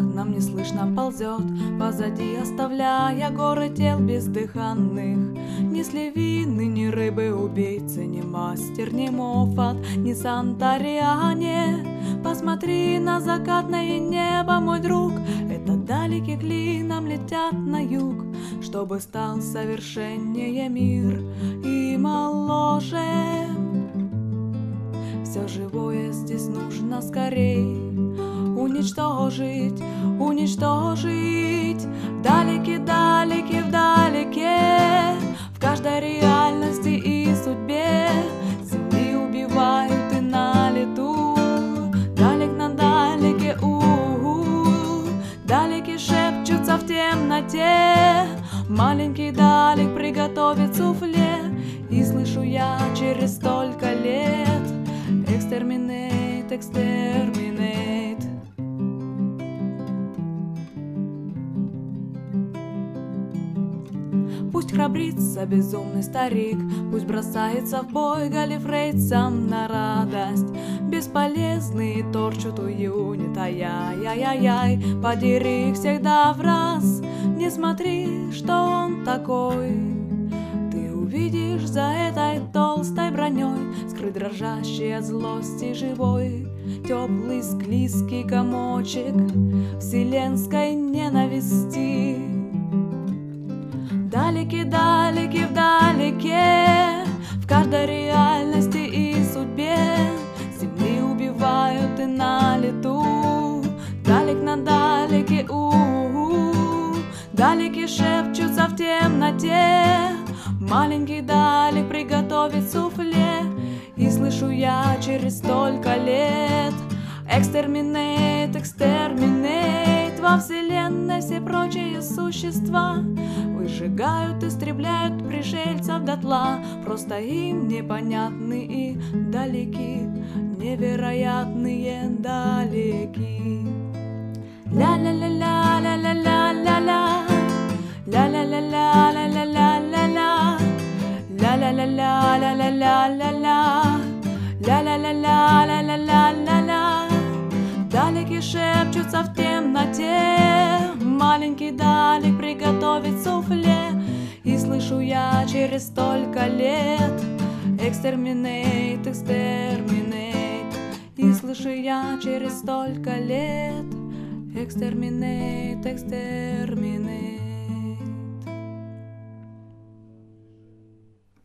окнам неслышно ползет, позади оставляя горы тел бездыханных. Ни слевины, ни рыбы-убийцы, ни мастер, ни Моффат, ни Сантариане. Посмотри на закатное небо, мой друг, это далеки клином летят на юг, чтобы стал совершеннее мир и моложе. Все живое здесь нужно скорей уничтожить, уничтожить. Вдалеке, вдалеке, в каждой реальности и судьбе земли убивают и на лету. Далек на далеке, далеки шепчутся в темноте. Маленький далек приготовит суфле, и слышу я через столько лет: Exterminate, exterminate. Пусть храбрится безумный старик, пусть бросается в бой галифрейцам на радость. Бесполезные торчут у юнит, ай-яй-яй-яй, подери их всегда в раз. Не смотри, что он такой, ты увидишь за этой толстой броней скрыт дрожащий от злости живой, теплый склизкий комочек вселенской ненависти. Далеки, далеки, вдалеке, в каждой реальности и судьбе земли убивают и на лету. Далек на далеке, далеки шепчутся в темноте. Маленький далек приготовит суфле, и слышу я через столько лет: Exterminate, exterminate. Во вселенной все прочие существа выжигают, истребляют пришельцев дотла. Просто им непонятны и далеки невероятные далеки. Ля-ля-ля-ля-ля-ля-ля-ля-ля, ля-ля-ля-ля-ля-ля-ля-ля, ля-ля-ля-ля-ля-ля-ля-ля, ля-ля-ля-ля-ля-ля-ля-ля. Далеки шепчутся в темноте. Маленький далек приготовит суфле, и слышу я через столько лет: Exterminate, exterminate. И слышу я через столько лет: Exterminate, exterminate.